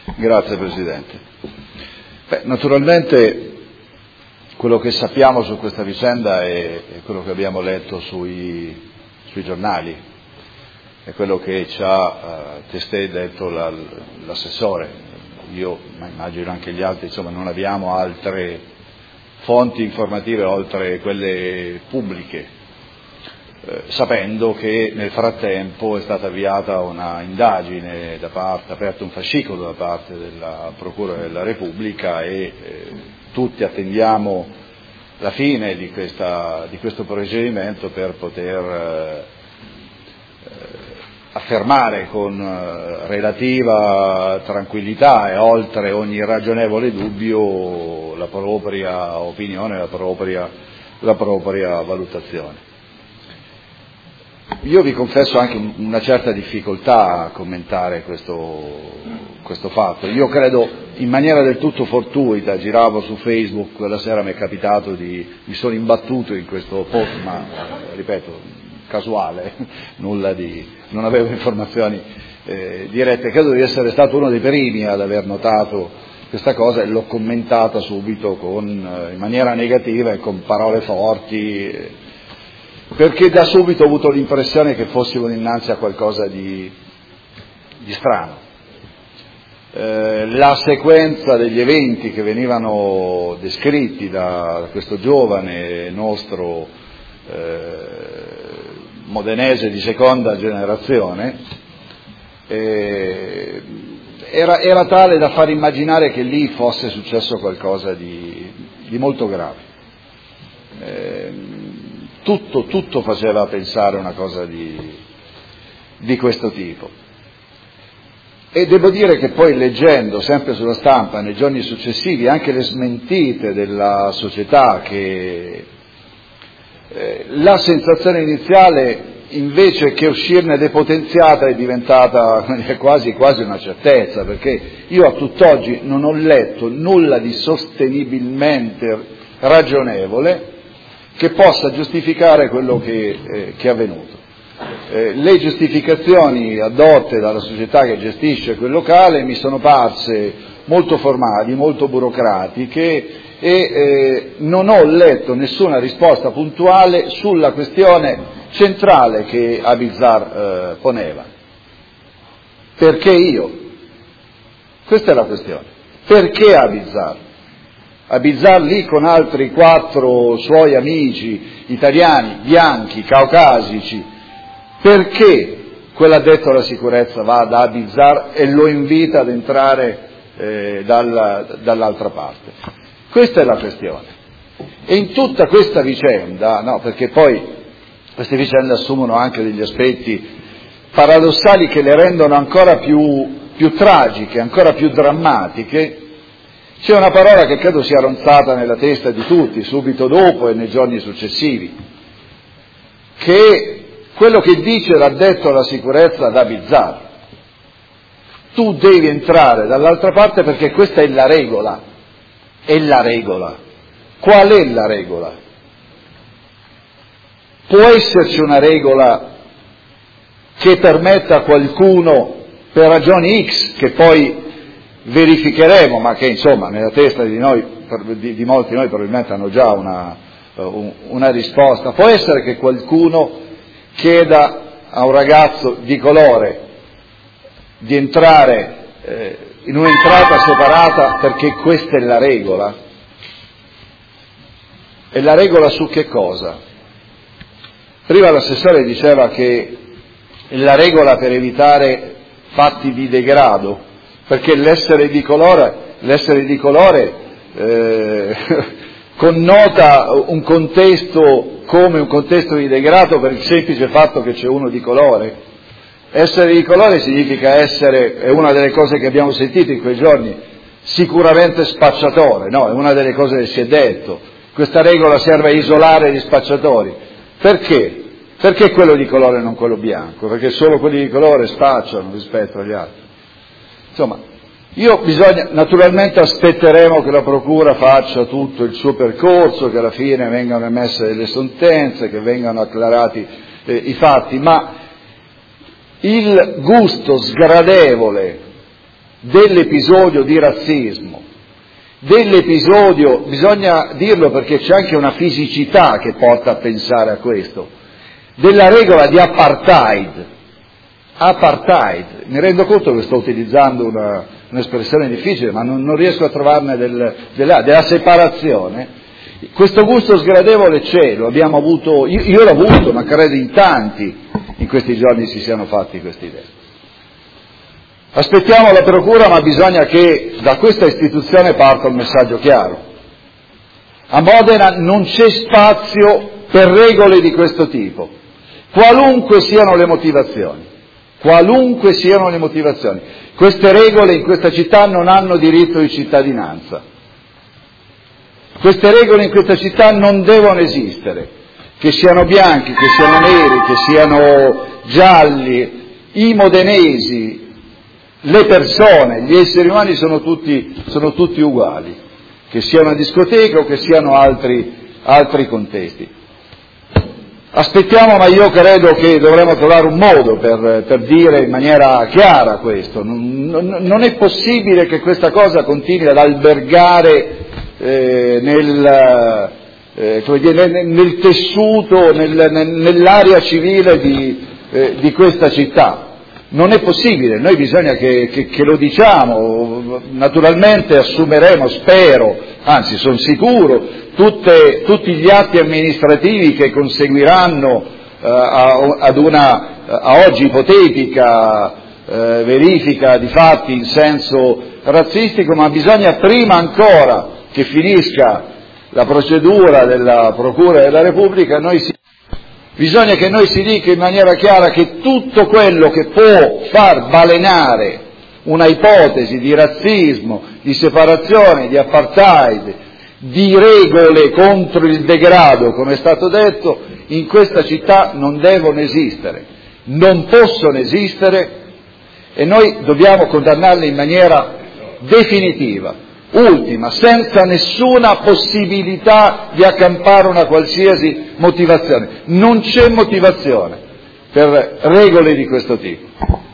Grazie Presidente. Naturalmente quello che sappiamo su questa vicenda è quello che abbiamo letto sui giornali, è quello che ci ha testé detto l'assessore. Io, ma immagino anche gli altri, insomma, non abbiamo altre fonti informative oltre quelle pubbliche, sapendo che nel frattempo è stata avviata una indagine aperto un fascicolo da parte della Procura della Repubblica e tutti attendiamo la fine di questo procedimento per poter affermare con relativa tranquillità e oltre ogni ragionevole dubbio la propria opinione, la propria valutazione. Io vi confesso anche una certa difficoltà a commentare questo fatto. Io credo in maniera del tutto fortuita, giravo su Facebook quella sera, mi è capitato mi sono imbattuto in questo post, ma ripeto, casuale, non avevo informazioni dirette. Credo di essere stato uno dei primi ad aver notato questa cosa e l'ho commentata subito in maniera negativa e con parole forti, perché da subito ho avuto l'impressione che fossimo dinanzi a qualcosa di strano. La sequenza degli eventi che venivano descritti da questo giovane nostro modenese di seconda generazione era tale da far immaginare che lì fosse successo qualcosa di molto grave. Tutto faceva pensare una cosa di questo tipo. E devo dire che poi, leggendo sempre sulla stampa nei giorni successivi anche le smentite della società, che la sensazione iniziale, invece che uscirne depotenziata, è diventata quasi una certezza, perché io a tutt'oggi non ho letto nulla di sostenibilmente ragionevole che possa giustificare quello che è avvenuto. Le giustificazioni addotte dalla società che gestisce quel locale mi sono parse molto formali, molto burocratiche e non ho letto nessuna risposta puntuale sulla questione centrale che Abizar poneva. Perché io? Questa è la questione. Perché Abizar? Abizar lì con altri 4 suoi amici italiani, bianchi, caucasici, perché quell'addetto alla sicurezza va da Abizar e lo invita ad entrare dall'altra parte? Questa è la questione. E in tutta questa vicenda, no, perché poi queste vicende assumono anche degli aspetti paradossali che le rendono ancora più tragiche, ancora più drammatiche, c'è una parola che credo sia ronzata nella testa di tutti subito dopo e nei giorni successivi, che è quello che dice l'addetto alla sicurezza ad Abizar: tu devi entrare dall'altra parte perché questa è la regola. È la regola. Qual è la regola? Può esserci una regola che permetta a qualcuno, per ragioni X, che poi verificheremo, ma che insomma nella testa di noi, di molti di noi probabilmente hanno già una risposta, può essere che qualcuno chieda a un ragazzo di colore di entrare in un'entrata separata perché questa è la regola? E la regola su che cosa? Prima l'assessore diceva che è la regola per evitare fatti di degrado, perché l'essere di colore connota un contesto come un contesto di degrado per il semplice fatto che c'è uno di colore. Essere di colore significa essere, è una delle cose che abbiamo sentito in quei giorni, sicuramente spacciatore, no? È una delle cose che si è detto. Questa regola serve a isolare gli spacciatori. Perché? Perché quello di colore e non quello bianco? Perché solo quelli di colore spacciano rispetto agli altri. Insomma, naturalmente aspetteremo che la Procura faccia tutto il suo percorso, che alla fine vengano emesse delle sentenze, che vengano acclarati i fatti, ma il gusto sgradevole dell'episodio di razzismo, dell'episodio, bisogna dirlo perché c'è anche una fisicità che porta a pensare a questo, della regola di apartheid. Mi rendo conto che sto utilizzando un'espressione difficile, ma non riesco a trovarne della separazione. Questo gusto sgradevole c'è, lo abbiamo avuto, io l'ho avuto, ma credo in tanti in questi giorni si siano fatti queste idee. Aspettiamo la procura, ma bisogna che da questa istituzione parta un messaggio chiaro. A Modena non c'è spazio per regole di questo tipo, qualunque siano le motivazioni. Queste regole in questa città non hanno diritto di cittadinanza. Queste regole in questa città non devono esistere, che siano bianchi, che siano neri, che siano gialli, i modenesi, le persone, gli esseri umani sono tutti uguali, che sia una discoteca o che siano altri contesti. Aspettiamo, ma io credo che dovremo trovare un modo per dire in maniera chiara questo. Non è possibile che questa cosa continui ad albergare nel tessuto, nell'area civile di questa città. Non è possibile, noi bisogna che lo diciamo, naturalmente assumeremo, spero, anzi sono sicuro, tutti gli atti amministrativi che conseguiranno a oggi ipotetica verifica di fatti in senso razzistico, ma bisogna prima ancora che finisca la procedura della Procura della Repubblica, bisogna che noi si dica in maniera chiara che tutto quello che può far balenare una ipotesi di razzismo, di separazione, di apartheid, di regole contro il degrado, come è stato detto, in questa città non devono esistere, non possono esistere e noi dobbiamo condannarle in maniera definitiva, ultima, senza nessuna possibilità di accampare una qualsiasi motivazione. Non c'è motivazione per regole di questo tipo.